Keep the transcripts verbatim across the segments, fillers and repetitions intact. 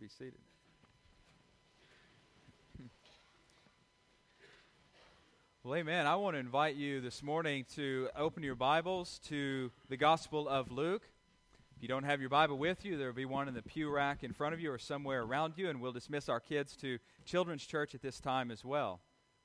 be seated. Well, amen. I want to invite you this morning to open your Bibles to the Gospel of Luke. If you don't have your Bible with you, there will be one in the pew rack in front of you or somewhere around you, and we'll dismiss our kids to Children's Church at this time as well.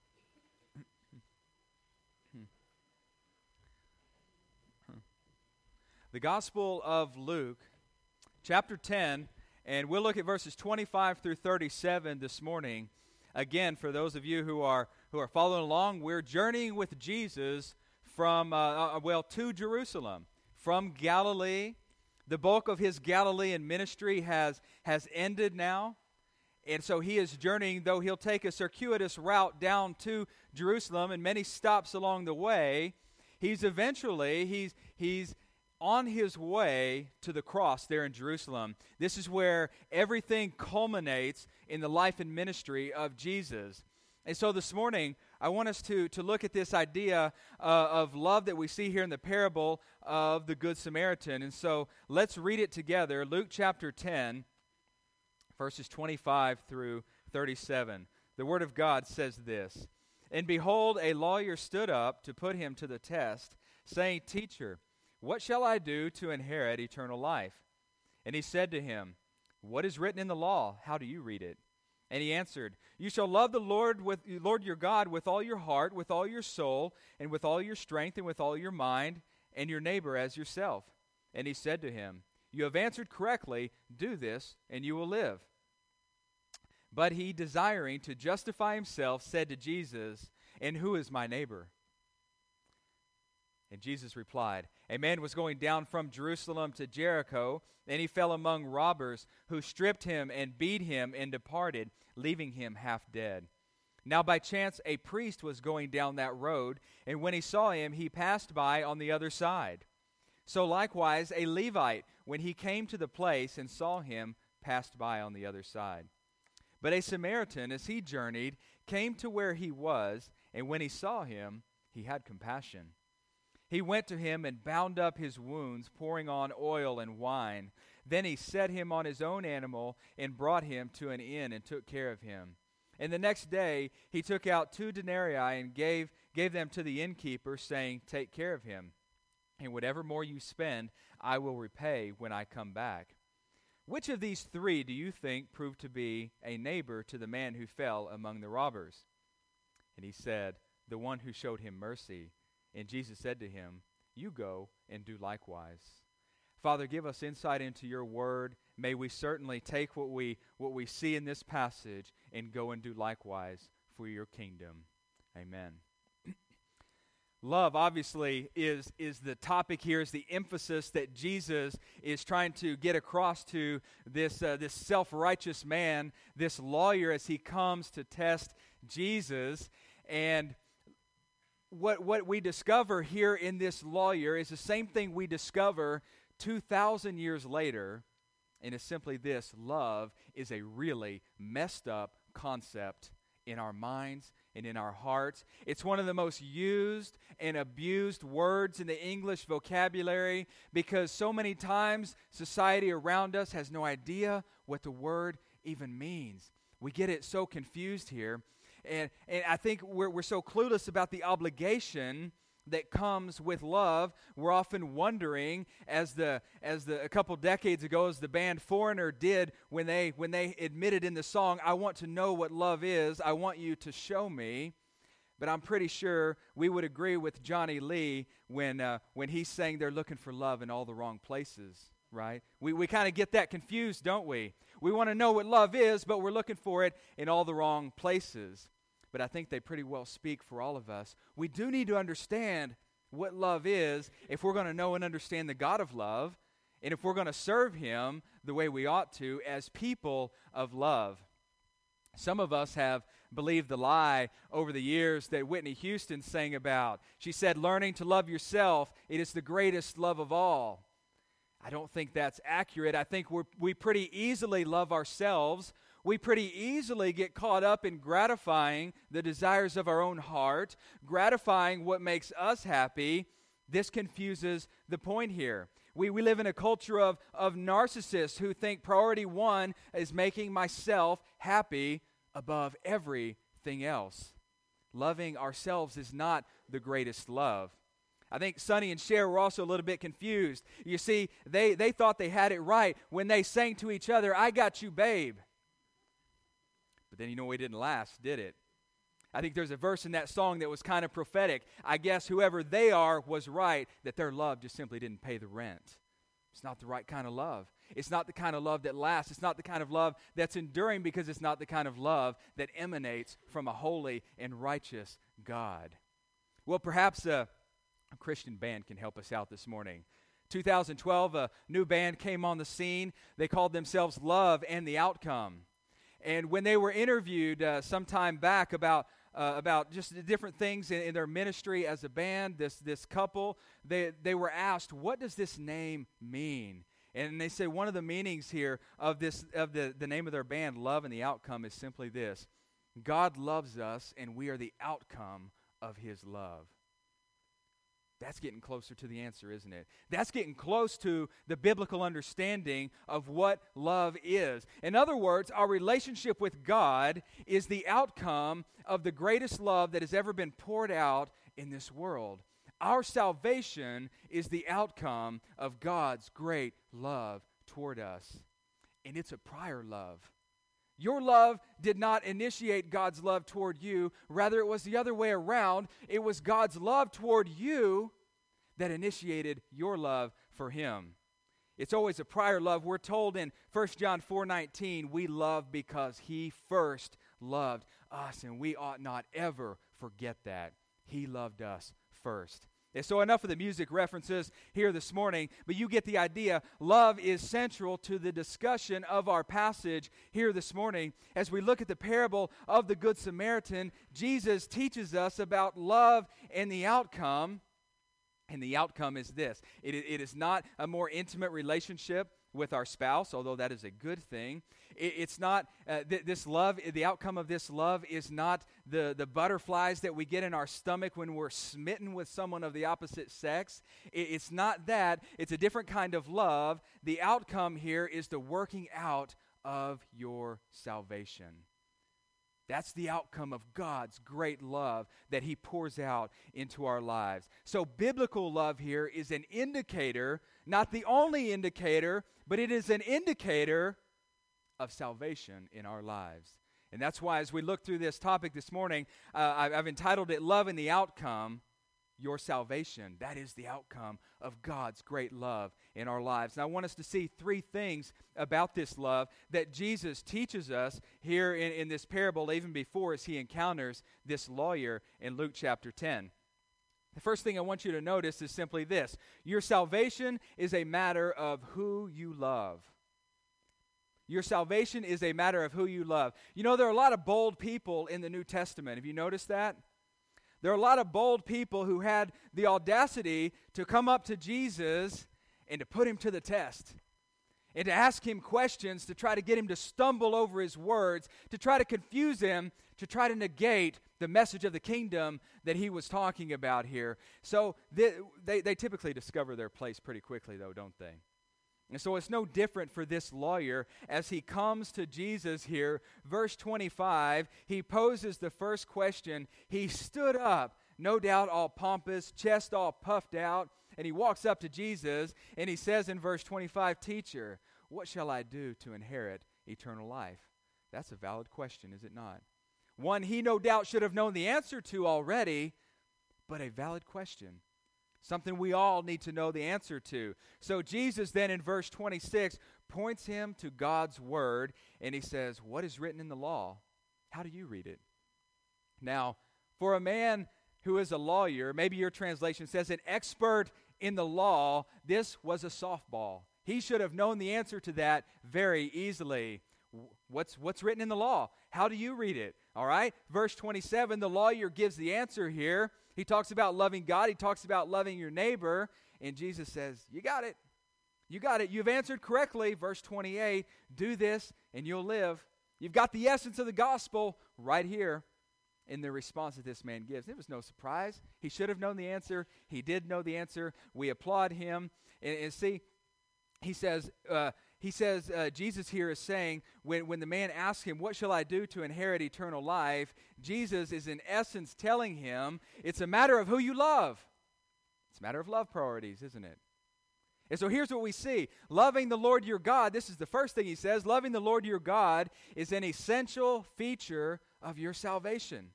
The Gospel of Luke, chapter ten, and we'll look at verses twenty-five through thirty-seven this morning. Again, for those of you who are who are following along, we're journeying with Jesus from, uh, uh, well, to Jerusalem, from Galilee. The bulk of his Galilean ministry has, has ended now, and so he is journeying, though he'll take a circuitous route down to Jerusalem and many stops along the way. He's eventually, he's he's on his way to the cross there in Jerusalem. This is where everything culminates in the life and ministry of Jesus. And so this morning, I want us to, to look at this idea uh, of love that we see here in the parable of the Good Samaritan. And so let's read it together. Luke chapter ten, verses twenty-five through thirty-seven. The Word of God says this, "And behold, a lawyer stood up to put him to the test, saying, 'Teacher, what shall I do to inherit eternal life?' And he said to him, 'What is written in the law? How do you read it?' And he answered, 'You shall love the Lord with Lord your God with all your heart, with all your soul, and with all your strength, and with all your mind, and your neighbor as yourself.' And he said to him, 'You have answered correctly. Do this, and you will live.' But he, desiring to justify himself, said to Jesus, 'And who is my neighbor?' And Jesus replied, 'A man was going down from Jerusalem to Jericho, and he fell among robbers, who stripped him and beat him and departed, leaving him half dead. Now by chance a priest was going down that road, and when he saw him, he passed by on the other side. So likewise a Levite, when he came to the place and saw him, passed by on the other side. But a Samaritan, as he journeyed, came to where he was, and when he saw him, he had compassion. He went to him and bound up his wounds, pouring on oil and wine. Then he set him on his own animal and brought him to an inn and took care of him. And the next day he took out two denarii and gave, gave them to the innkeeper, saying, 'Take care of him, and whatever more you spend, I will repay when I come back.' Which of these three do you think proved to be a neighbor to the man who fell among the robbers?" And he said, "The one who showed him mercy." And Jesus said to him, "You go and do likewise." Father, give us insight into your word. May we certainly take what we what we see in this passage and go and do likewise for your kingdom. Amen. Love, obviously, is, is the topic here, is the emphasis that Jesus is trying to get across to this, uh, this self-righteous man, this lawyer, as he comes to test Jesus. And What what we discover here in this lawyer is the same thing we discover two thousand years later, and it's simply this: love is a really messed up concept in our minds and in our hearts. It's one of the most used and abused words in the English vocabulary because so many times society around us has no idea what the word even means. We get it so confused here. And, and I think we're, we're so clueless about the obligation that comes with love. We're often wondering, as the as the a couple decades ago, as the band Foreigner did when they when they admitted in the song, "I want to know what love is. I want you to show me." But I'm pretty sure we would agree with Johnny Lee when uh, when he sang, "They're looking for love in all the wrong places." Right? We we kind of get that confused, don't we? We want to know what love is, but we're looking for it in all the wrong places. But I think they pretty well speak for all of us. We do need to understand what love is if we're going to know and understand the God of love, and if we're going to serve him the way we ought to as people of love. Some of us have believed the lie over the years that Whitney Houston sang about. She said, "Learning to love yourself, it is the greatest love of all." I don't think that's accurate. I think we we pretty easily love ourselves. We pretty easily get caught up in gratifying the desires of our own heart, gratifying what makes us happy. This confuses the point here. We, we live in a culture of, of narcissists who think priority one is making myself happy above everything else. Loving ourselves is not the greatest love. I think Sonny and Cher were also a little bit confused. You see, they, they thought they had it right when they sang to each other, "I got you, babe." But then you know it didn't last, did it? I think there's a verse in that song that was kind of prophetic. I guess whoever they are was right, that their love just simply didn't pay the rent. It's not the right kind of love. It's not the kind of love that lasts. It's not the kind of love that's enduring, because it's not the kind of love that emanates from a holy and righteous God. Well, perhaps a, a Christian band can help us out this morning. two thousand twelve, a new band came on the scene. They called themselves Love and the Outcome. And when they were interviewed uh, some time back about uh, about just the different things in, in their ministry as a band, this this couple, they they were asked, "What does this name mean?" And they say one of the meanings here of this of the, the name of their band, Love and the Outcome, is simply this: God loves us, and we are the outcome of His love. That's getting closer to the answer, isn't it? That's getting close to the biblical understanding of what love is. In other words, our relationship with God is the outcome of the greatest love that has ever been poured out in this world. Our salvation is the outcome of God's great love toward us. And it's a prior love. Your love did not initiate God's love toward you. Rather, it was the other way around. It was God's love toward you that initiated your love for Him. It's always a prior love. We're told in First John four nineteen, we love because He first loved us, and we ought not ever forget that. He loved us first. And so enough of the music references here this morning, but you get the idea. Love is central to the discussion of our passage here this morning. As we look at the parable of the Good Samaritan, Jesus teaches us about love and the outcome. And the outcome is this. It, it is not a more intimate relationship with our spouse, although that is a good thing. It, it's not, uh, th- this love, the outcome of this love is not the, the butterflies that we get in our stomach when we're smitten with someone of the opposite sex. It, it's not that. It's a different kind of love. The outcome here is the working out of your salvation. That's the outcome of God's great love that He pours out into our lives. So biblical love here is an indicator, not the only indicator, but it is an indicator of salvation in our lives. And that's why as we look through this topic this morning, uh, I've, I've entitled it, Love and the Outcome, Your Salvation. That is the outcome of God's great love in our lives. And I want us to see three things about this love that Jesus teaches us here in, in this parable, even before as He encounters this lawyer in Luke chapter ten. The first thing I want you to notice is simply this: your salvation is a matter of who you love. Your salvation is a matter of who you love. You know, there are a lot of bold people in the New Testament. Have you noticed that? There are a lot of bold people who had the audacity to come up to Jesus and to put Him to the test, and to ask Him questions, to try to get Him to stumble over His words, to try to confuse Him, to try to negate the message of the kingdom that He was talking about here. So they, they, they typically discover their place pretty quickly, though, don't they? And so it's no different for this lawyer as he comes to Jesus here. Verse twenty-five, he poses the first question. He stood up, no doubt all pompous, chest all puffed out, and he walks up to Jesus, and he says in verse twenty-five, "Teacher, what shall I do to inherit eternal life?" That's a valid question, is it not? One he no doubt should have known the answer to already, but a valid question. Something we all need to know the answer to. So Jesus then in verse twenty-six points him to God's word, and he says, "What is written in the law? How do you read it?" Now, for a man who is a lawyer, maybe your translation says an expert in the law, this was a softball. He should have known the answer to that very easily. What's, what's written in the law? How do you read it? All right, verse twenty-seven, the lawyer gives the answer here. He talks about loving God. He talks about loving your neighbor. And Jesus says, you got it. You got it. You've answered correctly. Verse twenty-eight, do this and you'll live. You've got the essence of the gospel right here in the response that this man gives. It was no surprise. He should have known the answer. He did know the answer. We applaud him. And, and see, he says, uh, he says, uh, Jesus here is saying, when, when the man asks him, what shall I do to inherit eternal life? Jesus is in essence telling him, it's a matter of who you love. It's a matter of love priorities, isn't it? And so here's what we see. Loving the Lord your God, this is the first thing he says, loving the Lord your God is an essential feature of your salvation.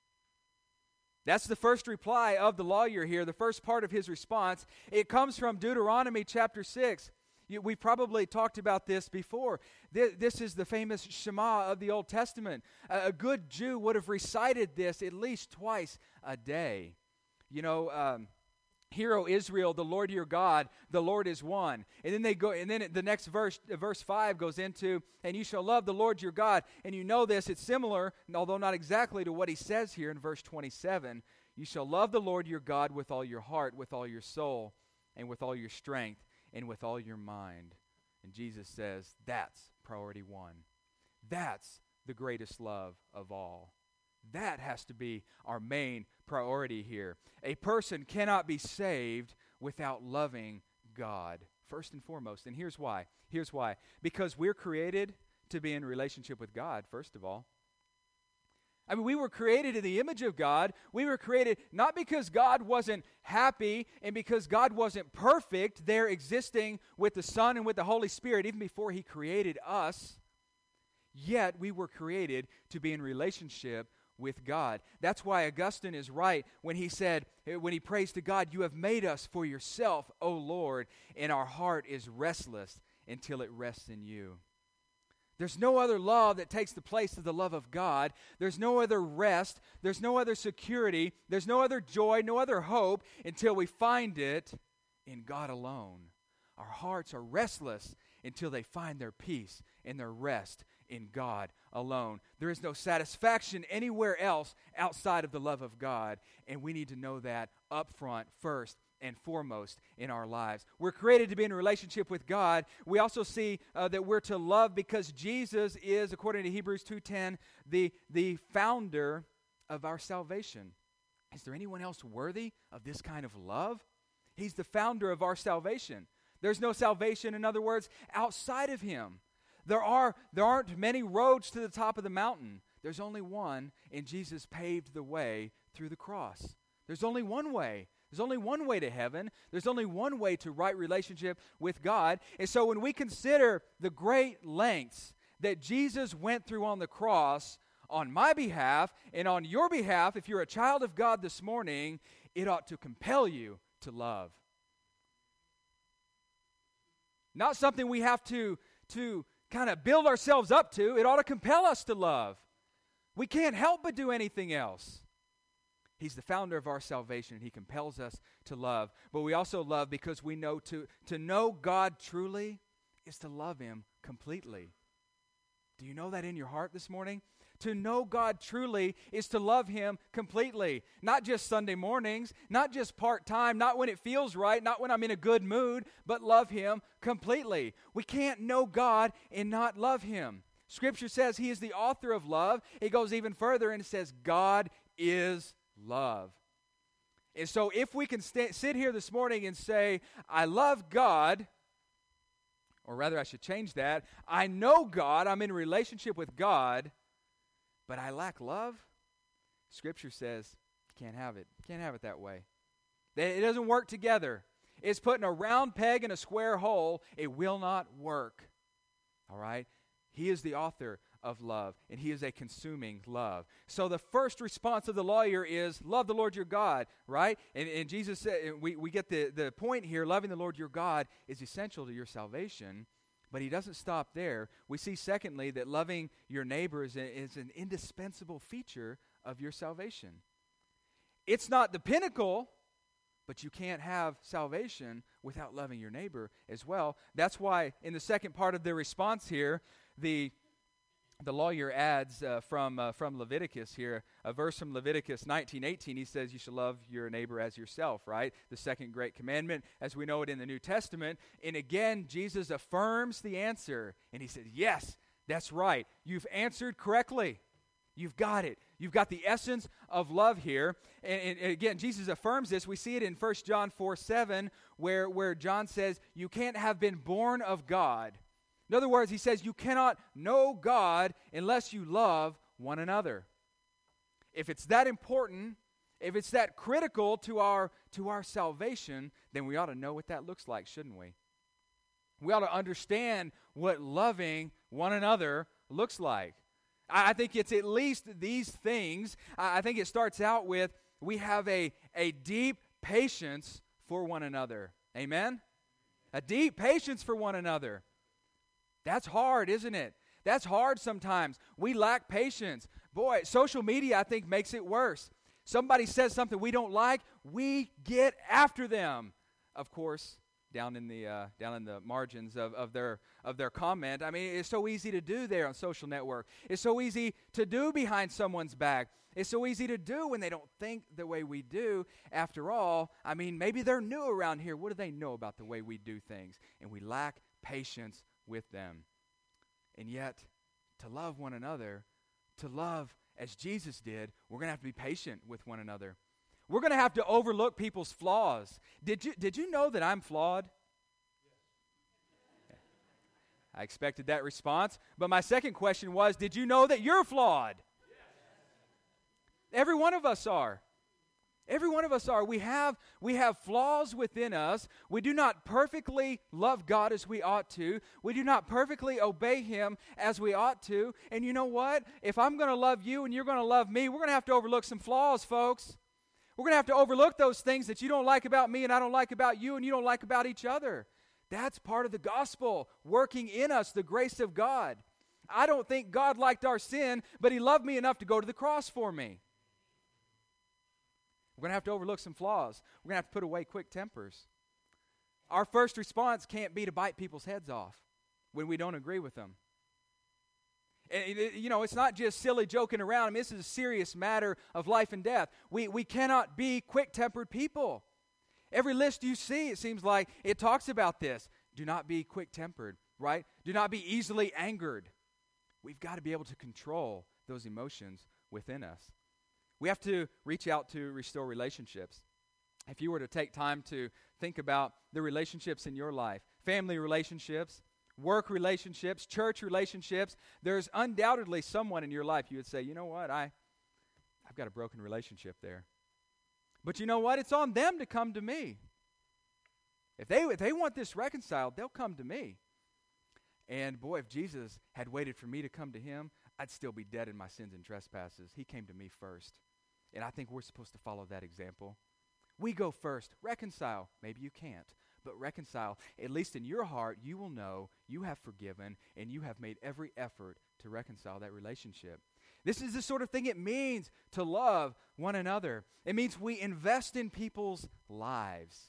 That's the first reply of the lawyer here, the first part of his response. It comes from Deuteronomy chapter six. You, we've probably talked about this before. This, this is the famous Shema of the Old Testament. A, a good Jew would have recited this at least twice a day. You know, um, Hear, O Israel, the Lord your God, the Lord is one. And then they go, and then the next verse, verse five goes into, and you shall love the Lord your God. And you know this, it's similar, although not exactly to what he says here in verse twenty-seven. You shall love the Lord your God with all your heart, with all your soul, and with all your strength, and with all your mind. And Jesus says, that's priority one. That's the greatest love of all. That has to be our main priority here. A person cannot be saved without loving God, first and foremost. And here's why. Here's why. Because we're created to be in relationship with God, first of all. I mean, we were created in the image of God. We were created not because God wasn't happy and because God wasn't perfect there existing with the Son and with the Holy Spirit even before he created us. Yet we were created to be in relationship with God. That's why Augustine is right when he said, when he prays to God, you have made us for yourself, O Lord, and our heart is restless until it rests in you. There's no other love that takes the place of the love of God. There's no other rest. There's no other security. There's no other joy, no other hope until we find it in God alone. Our hearts are restless until they find their peace and their rest in God alone. There is no satisfaction anywhere else outside of the love of God, and we need to know that up front, first and foremost in our lives. We're created to be in a relationship with God. We also see uh, that we're to love because Jesus is, according to Hebrews two ten, the, the founder of our salvation. Is there anyone else worthy of this kind of love? He's the founder of our salvation. There's no salvation, in other words, outside of him. There are there aren't many roads to the top of the mountain. There's only one, and Jesus paved the way through the cross. There's only one way. There's only one way to heaven. There's only one way to right relationship with God. And so when we consider the great lengths that Jesus went through on the cross on my behalf and on your behalf, if you're a child of God this morning, it ought to compel you to love. Not something we have to, to kind of build ourselves up to. It ought to compel us to love. We can't help but do anything else. He's the founder of our salvation. He compels us to love. But we also love because we know to, to know God truly is to love him completely. Do you know that in your heart this morning? To know God truly is to love him completely. Not just Sunday mornings, not just part-time, not when it feels right, not when I'm in a good mood, but love him completely. We can't know God and not love him. Scripture says he is the author of love. It goes even further and it says God is love. And so if we can st- sit here this morning and say, I love God, or rather I should change that, I know God, I'm in a relationship with God, but I lack love, Scripture says you can't have it. You can't have it that way. It doesn't work together. It's putting a round peg in a square hole. It will not work. All right? He is the author of love, and he is a consuming love. So the first response of the lawyer is, love the Lord your God, right? And, and Jesus said, and we, we get the, the point here, loving the Lord your God is essential to your salvation. But he doesn't stop there. We see, secondly, that loving your neighbor is, a, is an indispensable feature of your salvation. It's not the pinnacle, but you can't have salvation without loving your neighbor as well. That's why in the second part of the response here, the the lawyer adds uh, from uh, from Leviticus here, a verse from Leviticus nineteen eighteen. He says you should love your neighbor as yourself, right? The second great commandment as we know it in the New Testament. And again, Jesus affirms the answer. And he said, yes, that's right. You've answered correctly. You've got it. You've got the essence of love here. And, and, and again, Jesus affirms this. We see it in First John four seven, where, where John says, you can't have been born of God. In other words, he says, you cannot know God unless you love one another. If it's that important, if it's that critical to our, to our salvation, then we ought to know what that looks like, shouldn't we? We ought to understand what loving one another looks like. I think it's at least these things. I think it starts out with we have a, a deep patience for one another. Amen? A deep patience for one another. That's hard, isn't it? That's hard sometimes. We lack patience. Boy, social media, I think, makes it worse. Somebody says something we don't like, we get after them. Of course, down in the uh, down in the margins of, of their of their comment. I mean, it's so easy to do there on social network. It's so easy to do behind someone's back. It's so easy to do when they don't think the way we do. After all, I mean, maybe they're new around here. What do they know about the way we do things? And we lack patience with them. And yet, to love one another, to love as Jesus did, we're going to have to be patient with one another. We're going to have to overlook people's flaws. Did you did you know that I'm flawed? Yes. I expected that response. But my second question was, did you know that you're flawed? Yes. Every one of us are. Every one of us are. We have, we have flaws within us. We do not perfectly love God as we ought to. We do not perfectly obey Him as we ought to. And you know what? If I'm going to love you and you're going to love me, we're going to have to overlook some flaws, folks. We're going to have to overlook those things that you don't like about me and I don't like about you and you don't like about each other. That's part of the gospel, working in us, the grace of God. I don't think God liked our sin, but He loved me enough to go to the cross for me. We're going to have to overlook some flaws. We're going to have to put away quick tempers. Our first response can't be to bite people's heads off when we don't agree with them. And, it, you know, it's not just silly joking around. I mean, this is a serious matter of life and death. We, we cannot be quick-tempered people. Every list you see, it seems like it talks about this. Do not be quick-tempered, right? Do not be easily angered. We've got to be able to control those emotions within us. We have to reach out to restore relationships. If you were to take time to think about the relationships in your life, family relationships, work relationships, church relationships, there's undoubtedly someone in your life you would say, you know what, I, I've got a broken relationship there. But you know what? It's on them to come to me. If they, if they want this reconciled, they'll come to me. And boy, if Jesus had waited for me to come to Him, I'd still be dead in my sins and trespasses. He came to me first. And I think we're supposed to follow that example. We go first. Reconcile. Maybe you can't, but reconcile. At least in your heart, you will know you have forgiven and you have made every effort to reconcile that relationship. This is the sort of thing it means to love one another. It means we invest in people's lives.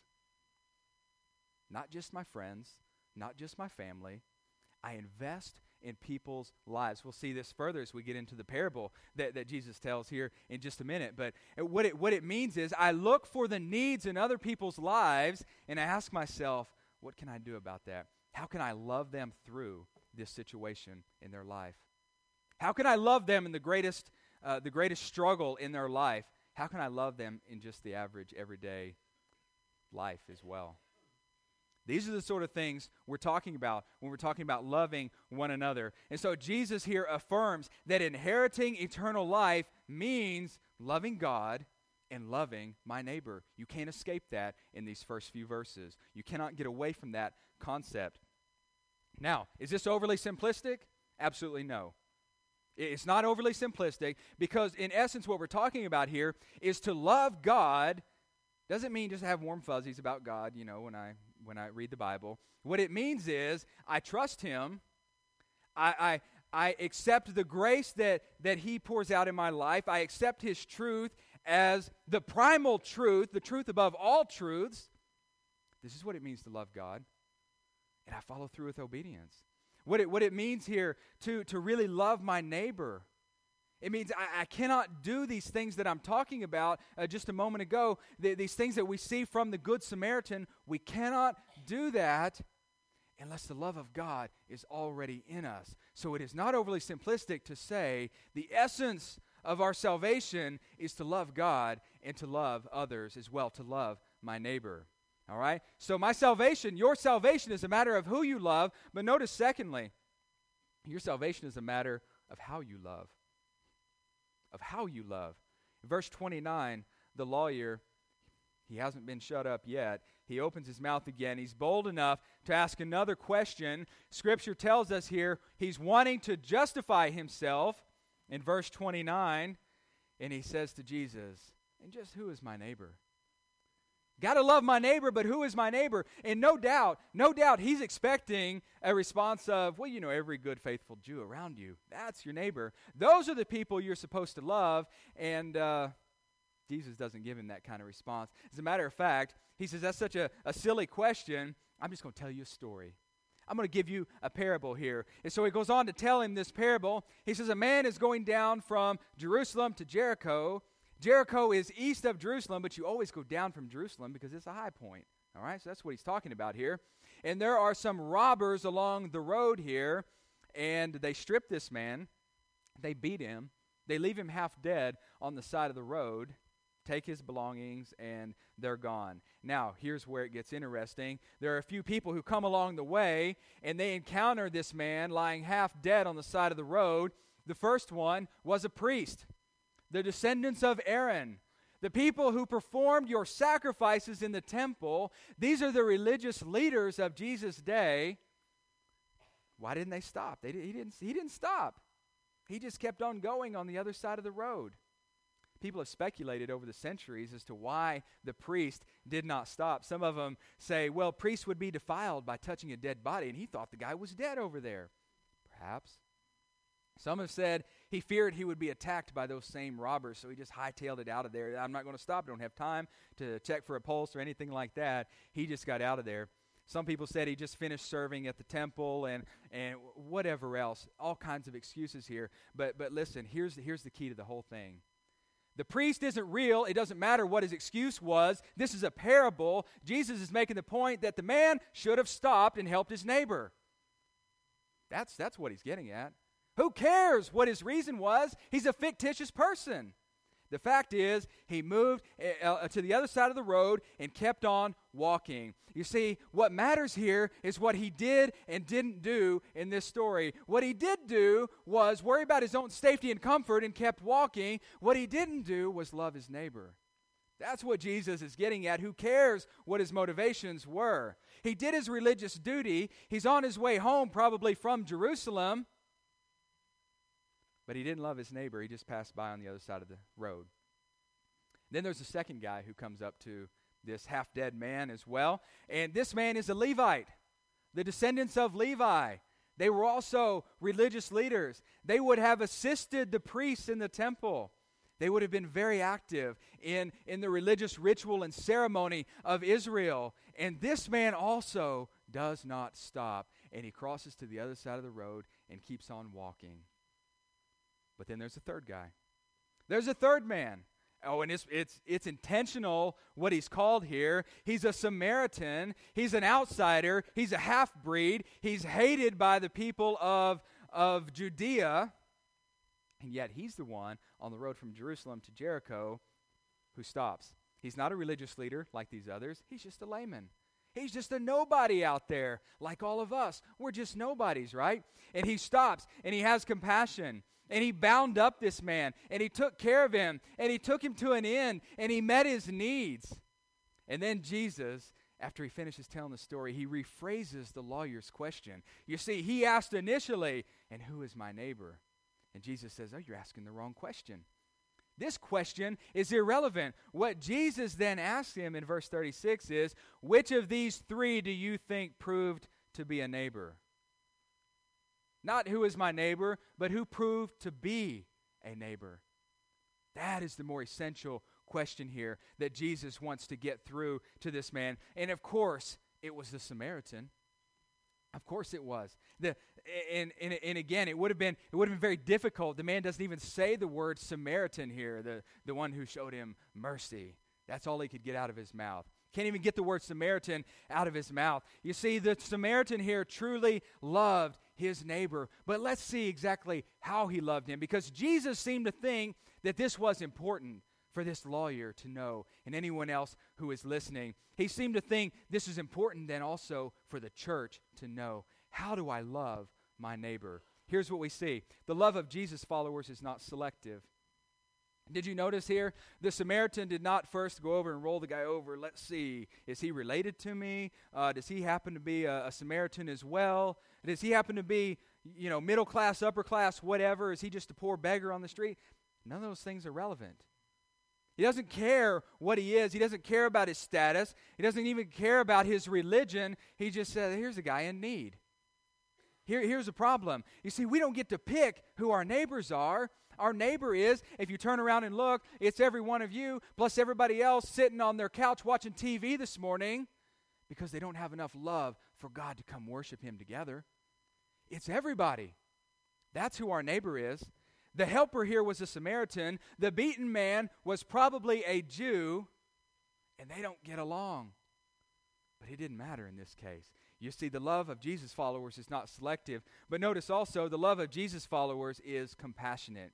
Not just my friends, not just my family. I invest in people's lives. We'll see this further as we get into the parable that, that Jesus tells here in just a minute. But what it, what it means is I look for the needs in other people's lives and I ask myself, what can I do about that? How can I love them through this situation in their life? How can I love them in the greatest, uh, the greatest struggle in their life? How can I love them in just the average, everyday life as well? These are the sort of things we're talking about when we're talking about loving one another. And so Jesus here affirms that inheriting eternal life means loving God and loving my neighbor. You can't escape that in these first few verses. You cannot get away from that concept. Now, is this overly simplistic? Absolutely no. It's not overly simplistic because in essence what we're talking about here is to love God. Doesn't mean just have warm fuzzies about God, you know, when I when I read the Bible. What it means is I trust Him. I, I, I accept the grace that, that He pours out in my life. I accept His truth as the primal truth, the truth above all truths. This is what it means to love God. And I follow through with obedience. What it, what it means here to, to really love my neighbor. It means I, I cannot do these things that I'm talking about uh, just a moment ago, the, these things that we see from the Good Samaritan. We cannot do that unless the love of God is already in us. So it is not overly simplistic to say the essence of our salvation is to love God and to love others as well, to love my neighbor. All right? So my salvation, your salvation is a matter of who you love, but notice secondly, your salvation is a matter of how you love. Of how you love. In verse twenty-nine, the lawyer, he hasn't been shut up yet. He opens his mouth again. He's bold enough to ask another question. Scripture tells us here he's wanting to justify himself in verse twenty-nine, and he says to Jesus, and just who is my neighbor? Got to love my neighbor, but who is my neighbor? And no doubt, no doubt he's expecting a response of, well, you know, every good, faithful Jew around you. That's your neighbor. Those are the people you're supposed to love, and uh, Jesus doesn't give him that kind of response. As a matter of fact, he says, that's such a, a silly question. I'm just going to tell you a story. I'm going to give you a parable here. And so he goes on to tell him this parable. He says, a man is going down from Jerusalem to Jericho. Jericho is east of Jerusalem, but you always go down from Jerusalem because it's a high point. All right, so that's what he's talking about here. And there are some robbers along the road here, and they strip this man. They beat him. They leave him half dead on the side of the road, take his belongings, and they're gone. Now, here's where it gets interesting. There are a few people who come along the way, and they encounter this man lying half dead on the side of the road. The first one was a priest, the descendants of Aaron, the people who performed your sacrifices in the temple. These are the religious leaders of Jesus' day. Why didn't they stop? They, he, didn't, he didn't stop. He just kept on going on the other side of the road. People have speculated over the centuries as to why the priest did not stop. Some of them say, well, priests would be defiled by touching a dead body, and he thought the guy was dead over there. Perhaps. Some have said he feared he would be attacked by those same robbers, so he just hightailed it out of there. I'm not going to stop. I don't have time to check for a pulse or anything like that. He just got out of there. Some people said he just finished serving at the temple and, and whatever else. All kinds of excuses here. But but listen, here's, here's the key to the whole thing. The priest isn't real. It doesn't matter what his excuse was. This is a parable. Jesus is making the point that the man should have stopped and helped his neighbor. That's, that's what he's getting at. Who cares what his reason was? He's a fictitious person. The fact is, he moved uh, to the other side of the road and kept on walking. You see, what matters here is what he did and didn't do in this story. What he did do was worry about his own safety and comfort and kept walking. What he didn't do was love his neighbor. That's what Jesus is getting at. Who cares what his motivations were? He did his religious duty. He's on his way home, probably from Jerusalem. But he didn't love his neighbor. He just passed by on the other side of the road. Then there's a second guy who comes up to this half-dead man as well. And this man is a Levite, the descendants of Levi. They were also religious leaders. They would have assisted the priests in the temple. They would have been very active in, in the religious ritual and ceremony of Israel. And this man also does not stop. And he crosses to the other side of the road and keeps on walking. But then there's a third guy. There's a third man. Oh, and it's it's it's intentional what he's called here. He's a Samaritan. He's an outsider. He's a half-breed. He's hated by the people of, of Judea. And yet he's the one on the road from Jerusalem to Jericho who stops. He's not a religious leader like these others. He's just a layman. He's just a nobody out there like all of us. We're just nobodies, right? And he stops and he has compassion. And he bound up this man, and he took care of him, and he took him to an inn, and he met his needs. And then Jesus, after he finishes telling the story, he rephrases the lawyer's question. You see, he asked initially, and who is my neighbor? And Jesus says, oh, you're asking the wrong question. This question is irrelevant. What Jesus then asks him in verse thirty-six is, which of these three do you think proved to be a neighbor? Not who is my neighbor, but who proved to be a neighbor. That is the more essential question here that Jesus wants to get through to this man. And of course, it was the Samaritan. Of course it was. The, and, and, and again, it would have been it would have been very difficult. The man doesn't even say the word Samaritan here, the, the one who showed him mercy. That's all he could get out of his mouth. Can't even get the word Samaritan out of his mouth. You see, the Samaritan here truly loved his neighbor. But let's see exactly how he loved him, because Jesus seemed to think that this was important for this lawyer to know, and anyone else who is listening. He seemed to think this is important then also for the church to know. How do I love my neighbor? Here's what we see. The love of Jesus followers is not selective. Did you notice here? The Samaritan did not first go over and roll the guy over. Let's see. Is he related to me? Uh, does he happen to be a, a Samaritan as well? Does he happen to be, you know, middle class, upper class, whatever? Is he just a poor beggar on the street? None of those things are relevant. He doesn't care what he is. He doesn't care about his status. He doesn't even care about his religion. He just says, here's a guy in need. Here, here's a problem. You see, we don't get to pick who our neighbors are. Our neighbor is, if you turn around and look, it's every one of you, plus everybody else sitting on their couch watching T V this morning because they don't have enough love for God to come worship Him together. It's everybody. That's who our neighbor is. The helper here was a Samaritan. The beaten man was probably a Jew, and they don't get along. But it didn't matter in this case. You see, the love of Jesus followers is not selective. But notice also, the love of Jesus followers is compassionate.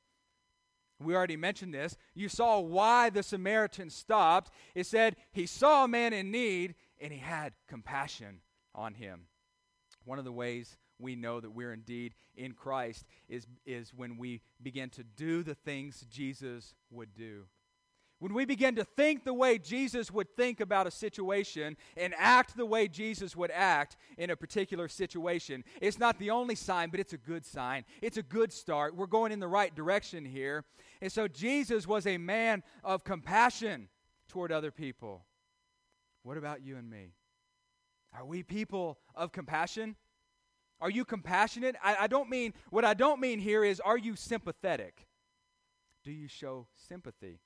We already mentioned this. You saw why the Samaritan stopped. It said he saw a man in need, and he had compassion on him. One of the ways we know that we're indeed in Christ is, is when we begin to do the things Jesus would do. When we begin to think the way Jesus would think about a situation and act the way Jesus would act in a particular situation, it's not the only sign, but it's a good sign. It's a good start. We're going in the right direction here. And so Jesus was a man of compassion toward other people. What about you and me? Are we people of compassion? Are you compassionate? I, I don't mean, what I don't mean here is, are you sympathetic? Do you show sympathy?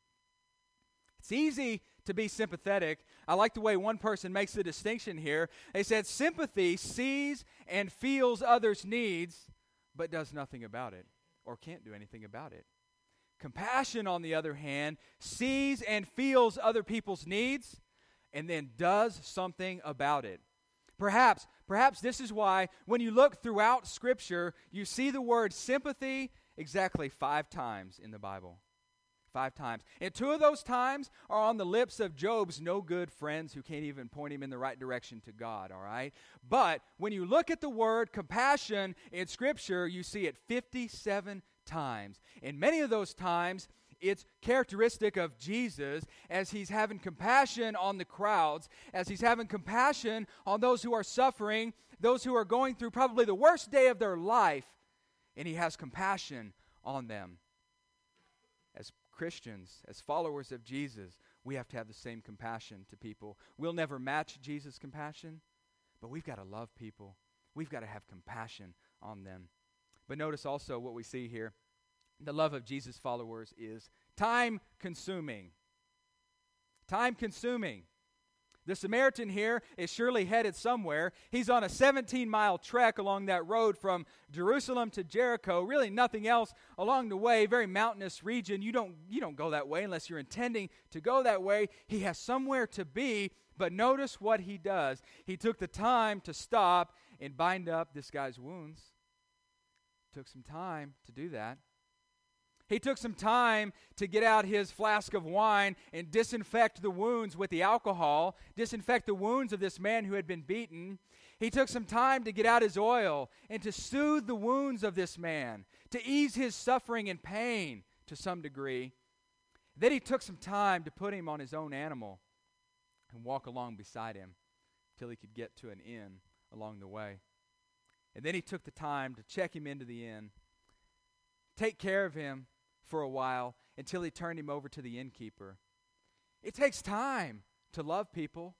It's easy to be sympathetic. I like the way one person makes the distinction here. They said sympathy sees and feels others' needs, but does nothing about it, or can't do anything about it. Compassion, on the other hand, sees and feels other people's needs, and then does something about it. Perhaps, perhaps this is why when you look throughout Scripture, you see the word sympathy exactly five times in the Bible. Five times. And two of those times are on the lips of Job's no good friends who can't even point him in the right direction to God, all right? But when you look at the word compassion in Scripture, you see it fifty-seven times. And many of those times, it's characteristic of Jesus as He's having compassion on the crowds, as He's having compassion on those who are suffering, those who are going through probably the worst day of their life, and He has compassion on them. As Christians, as followers of Jesus, we have to have the same compassion to people. We'll never match Jesus' compassion, but we've got to love people. We've got to have compassion on them. But notice also what we see here. The love of Jesus' followers is time-consuming. Time-consuming. The Samaritan here is surely headed somewhere. He's on a seventeen-mile trek along that road from Jerusalem to Jericho. Really nothing else along the way. Very mountainous region. You don't, you don't go that way unless you're intending to go that way. He has somewhere to be, but notice what he does. He took the time to stop and bind up this guy's wounds. Took some time to do that. He took some time to get out his flask of wine and disinfect the wounds with the alcohol, disinfect the wounds of this man who had been beaten. He took some time to get out his oil and to soothe the wounds of this man, to ease his suffering and pain to some degree. Then he took some time to put him on his own animal and walk along beside him till he could get to an inn along the way. And then he took the time to check him into the inn, take care of him for a while until he turned him over to the innkeeper. It takes time to love people.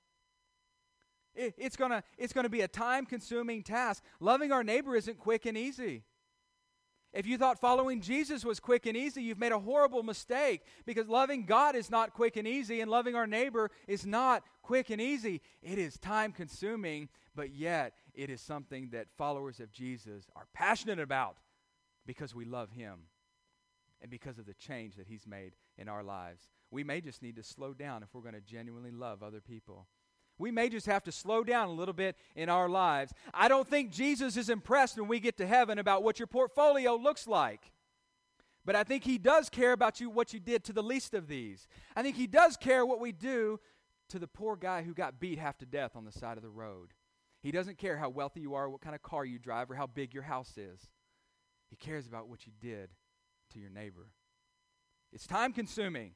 It, it's gonna, it's gonna be a time-consuming task. Loving our neighbor isn't quick and easy. If you thought following Jesus was quick and easy, you've made a horrible mistake, because loving God is not quick and easy, and loving our neighbor is not quick and easy. It is time-consuming, but yet it is something that followers of Jesus are passionate about because we love Him and because of the change that He's made in our lives. We may just need to slow down if we're going to genuinely love other people. We may just have to slow down a little bit in our lives. I don't think Jesus is impressed when we get to heaven about what your portfolio looks like. But I think he does care about you, what you did to the least of these. I think he does care what we do to the poor guy who got beat half to death on the side of the road. He doesn't care how wealthy you are, what kind of car you drive, or how big your house is. He cares about what you did to your neighbor. It's time-consuming.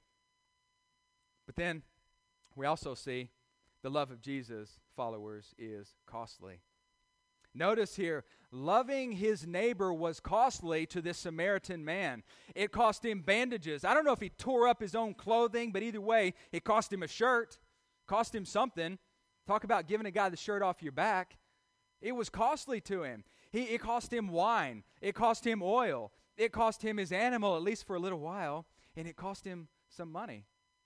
But then we also see the love of Jesus followers is costly. Notice here, loving his neighbor was costly to this Samaritan man. It cost him bandages. I don't know if he tore up his own clothing, but either way, it cost him a shirt, cost him something. Talk about giving a guy the shirt off your back. It was costly to him. He, it cost him wine. It cost him oil. It cost him his animal, at least for a little while, and it cost him some money.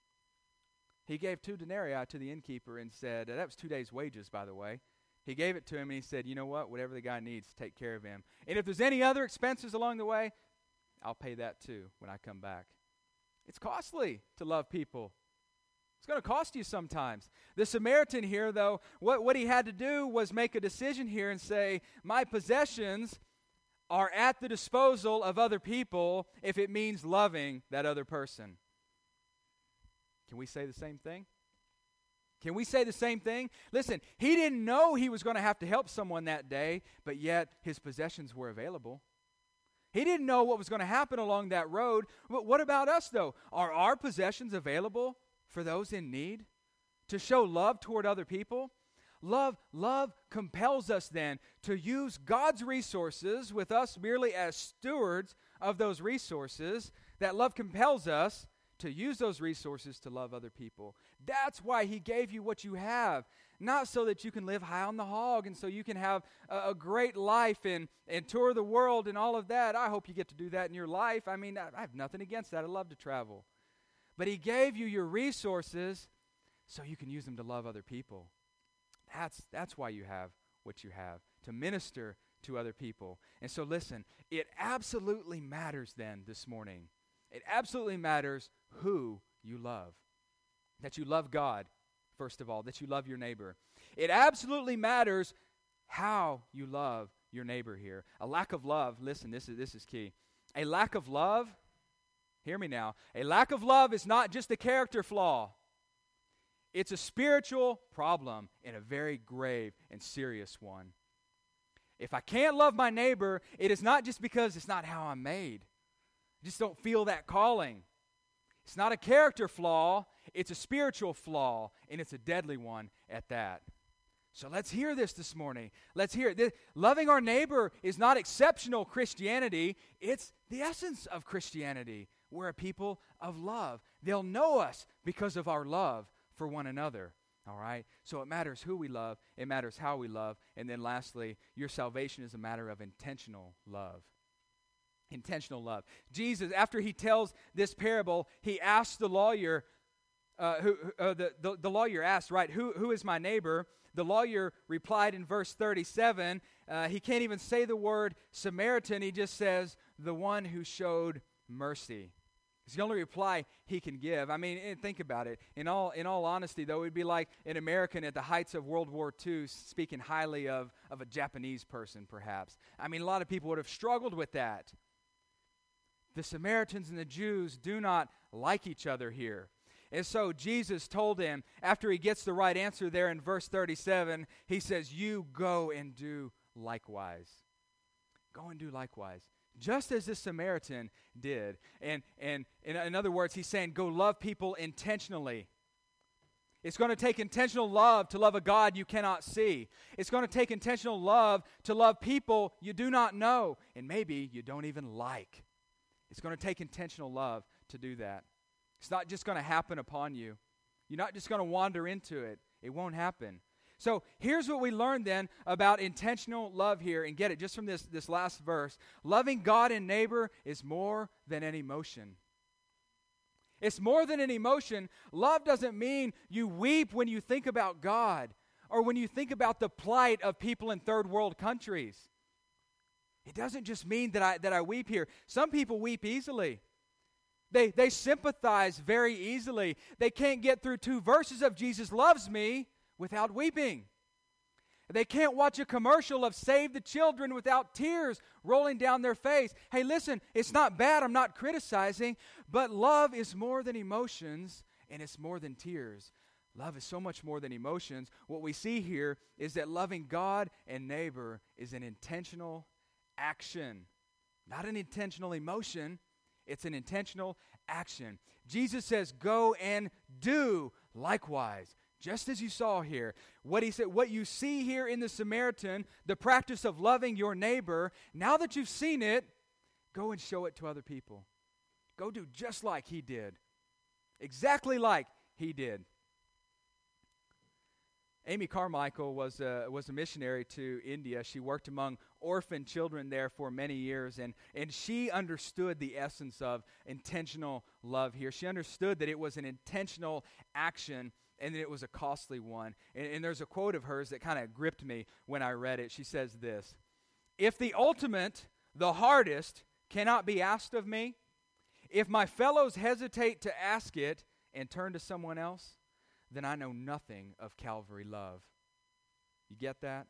He gave two denarii to the innkeeper and said, that was two days' wages, by the way. He gave it to him and he said, you know what, whatever the guy needs, take care of him. And if there's any other expenses along the way, I'll pay that too when I come back. It's costly to love people. It's going to cost you sometimes. The Samaritan here, though, what, what he had to do was make a decision here and say, my possessions are at the disposal of other people if it means loving that other person. Can we say the same thing? Can we say the same thing? Listen, he didn't know he was going to have to help someone that day, but yet his possessions were available. He didn't know what was going to happen along that road. But what about us, though? Are our possessions available for those in need? To show love toward other people? Love, love compels us then to use God's resources with us merely as stewards of those resources. That love compels us to use those resources to love other people. That's why he gave you what you have. Not so that you can live high on the hog and so you can have a, a great life and, and tour the world and all of that. I hope you get to do that in your life. I mean, I, I have nothing against that. I love to travel. But he gave you your resources so you can use them to love other people. That's, that's why you have what you have, to minister to other people. And so listen, it absolutely matters then this morning. It absolutely matters who you love. That you love God, first of all, that you love your neighbor. It absolutely matters how you love your neighbor here. A lack of love, listen, this is this is key. A lack of love, hear me now, a lack of love is not just a character flaw. It's a spiritual problem and a very grave and serious one. If I can't love my neighbor, it is not just because it's not how I'm made. I just don't feel that calling. It's not a character flaw, it's a spiritual flaw, and it's a deadly one at that. So let's hear this this morning. Let's hear it. This, loving our neighbor is not exceptional Christianity, it's the essence of Christianity. We're a people of love. They'll know us because of our love for one another. All right? So it matters who we love, it matters how we love, and then lastly, your salvation is a matter of intentional love. Intentional love. Jesus, after he tells this parable, he asks the lawyer, uh, who uh, the, the the lawyer asked, right, who who is my neighbor? The lawyer replied in verse thirty-seven. Uh, he can't even say the word Samaritan. He just says the one who showed mercy. It's the only reply he can give. I mean, think about it. In all in all honesty, though, it would be like an American at the heights of World War Two speaking highly of of a Japanese person, perhaps. I mean, a lot of people would have struggled with that. The Samaritans and the Jews do not like each other here. And so Jesus told him, after he gets the right answer there in verse thirty-seven, he says, you go and do likewise. Go and do likewise. Just as this Samaritan did. And, and, and in other words, he's saying, go love people intentionally. It's going to take intentional love to love a God you cannot see. It's going to take intentional love to love people you do not know, and maybe you don't even like. It's going to take intentional love to do that. It's not just going to happen upon you. You're not just going to wander into it. It won't happen. So here's what we learned then about intentional love here, and get it just from this, this last verse. Loving God and neighbor is more than an emotion. It's more than an emotion. Love doesn't mean you weep when you think about God or when you think about the plight of people in third world countries. It doesn't just mean that I that I weep here. Some people weep easily. They they sympathize very easily. They can't get through two verses of Jesus loves me without weeping. They can't watch a commercial of Save the Children without tears rolling down their face. Hey, listen, it's not bad. I'm not criticizing. But love is more than emotions, and it's more than tears. Love is so much more than emotions. What we see here is that loving God and neighbor is an intentional action. Not an intentional emotion. It's an intentional action. Jesus says, go and do likewise. Just as you saw here, what he said, what you see here in the Samaritan, the practice of loving your neighbor, now that you've seen it, go and show it to other people. Go do just like he did. Exactly like he did. Amy Carmichael was a, was a missionary to India. She worked among orphan children there for many years, and, and she understood the essence of intentional love here. She understood that it was an intentional action and that it was a costly one. And, and there's a quote of hers that kind of gripped me when I read it. She says this, "If the ultimate, the hardest, cannot be asked of me, if my fellows hesitate to ask it and turn to someone else, then I know nothing of Calvary love." You get that?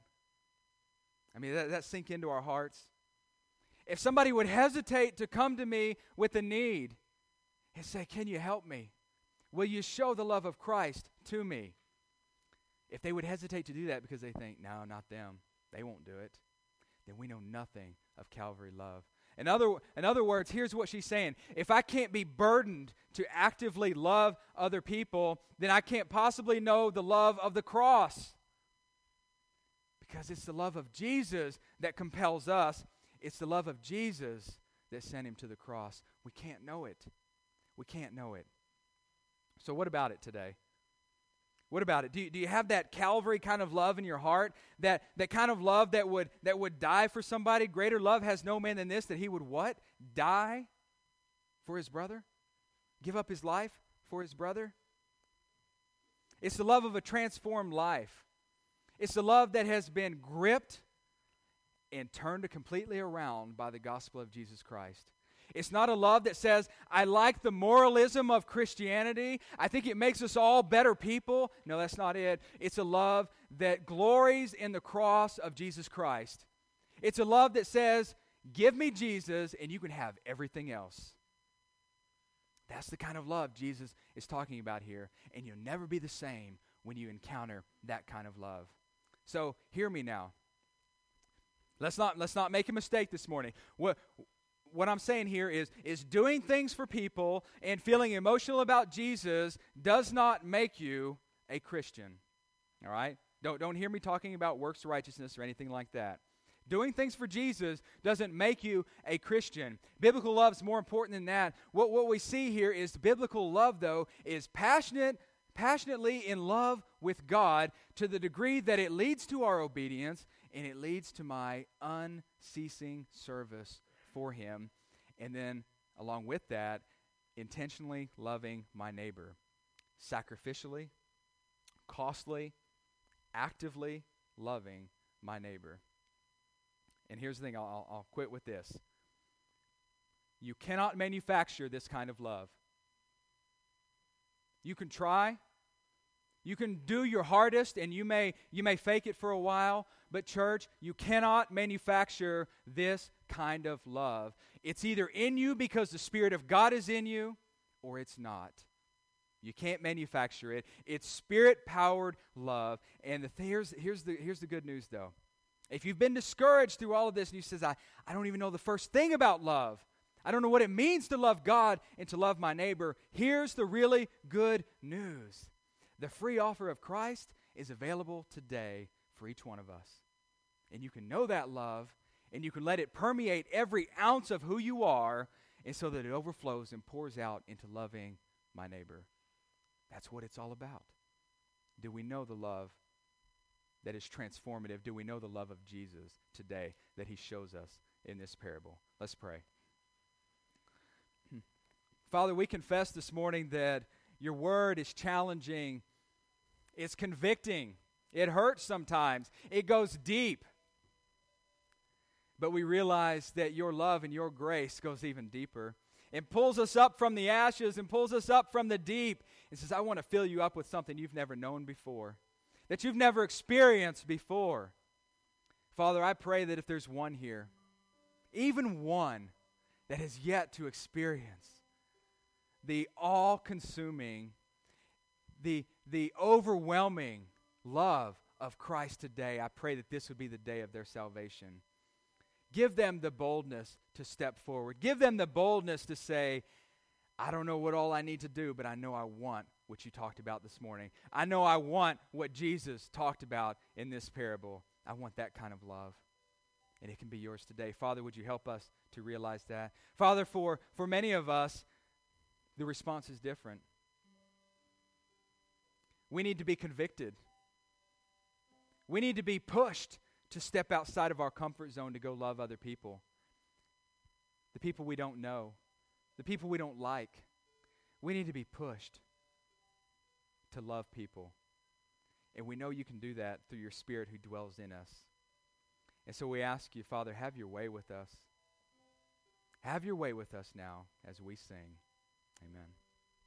I mean, that, that sink into our hearts. If somebody would hesitate to come to me with a need and say, "Can you help me? Will you show the love of Christ to me?" If they would hesitate to do that because they think, "No, not them. They won't do it," then we know nothing of Calvary love. In other, in other words, here's what she's saying. If I can't be burdened to actively love other people, then I can't possibly know the love of the cross. Because it's the love of Jesus that compels us. It's the love of Jesus that sent him to the cross. We can't know it. We can't know it. So what about it today? What about it? Do you, do you have that Calvary kind of love in your heart? That, that kind of love that would, that would die for somebody? Greater love has no man than this, that he would what? Die for his brother? Give up his life for his brother? It's the love of a transformed life. It's the love that has been gripped and turned completely around by the gospel of Jesus Christ. It's not a love that says, "I like the moralism of Christianity. I think it makes us all better people." No, that's not it. It's a love that glories in the cross of Jesus Christ. It's a love that says, "Give me Jesus and you can have everything else." That's the kind of love Jesus is talking about here. And you'll never be the same when you encounter that kind of love. So hear me now. Let's not, let's not make a mistake this morning. What What I'm saying here is, is doing things for people and feeling emotional about Jesus does not make you a Christian. All right? Don't, don't hear me talking about works righteousness or anything like that. Doing things for Jesus doesn't make you a Christian. Biblical love is more important than that. What, what we see here is biblical love, though, is passionate, passionately in love with God to the degree that it leads to our obedience and it leads to my unceasing service for him, and then along with that, intentionally loving my neighbor, sacrificially, costly, actively loving my neighbor. And here's the thing, I'll, I'll quit with this. You cannot manufacture this kind of love. You can try, you can do your hardest, and you may you may fake it for a while, but church, you cannot manufacture this kind of love. It's either in you because the Spirit of God is in you, or it's not. You can't manufacture it. It's Spirit-powered love. And the th- here's, here's, the, here's the good news, though. If you've been discouraged through all of this, and you says, I, I don't even know the first thing about love. I don't know what it means to love God and to love my neighbor. Here's the really good news. The free offer of Christ is available today for each one of us. And you can know that love, and you can let it permeate every ounce of who you are, and so that it overflows and pours out into loving my neighbor. That's what it's all about. Do we know the love that is transformative? Do we know the love of Jesus today that he shows us in this parable? Let's pray. Father, we confess this morning that your word is challenging. It's convicting. It hurts sometimes. It goes deep. But we realize that your love and your grace goes even deeper and pulls us up from the ashes and pulls us up from the deep and says, I want to fill you up with something you've never known before. that you've never experienced before. Father, I pray that if there's one here, even one, that has yet to experience the all-consuming, the, the overwhelming love of Christ today, I pray that this would be the day of their salvation. Give them the boldness to step forward. Give them the boldness to say, I don't know what all I need to do, but I know I want what you talked about this morning. I know I want what Jesus talked about in this parable. I want that kind of love. And it can be yours today. Father, would you help us to realize that? Father, for, for many of us, the response is different. We need to be convicted. We need to be pushed to step outside of our comfort zone to go love other people. The people we don't know. The people we don't like. We need to be pushed to love people. And we know you can do that through your Spirit who dwells in us. And so we ask you, Father, have your way with us. Have your way with us now as we sing. Amen.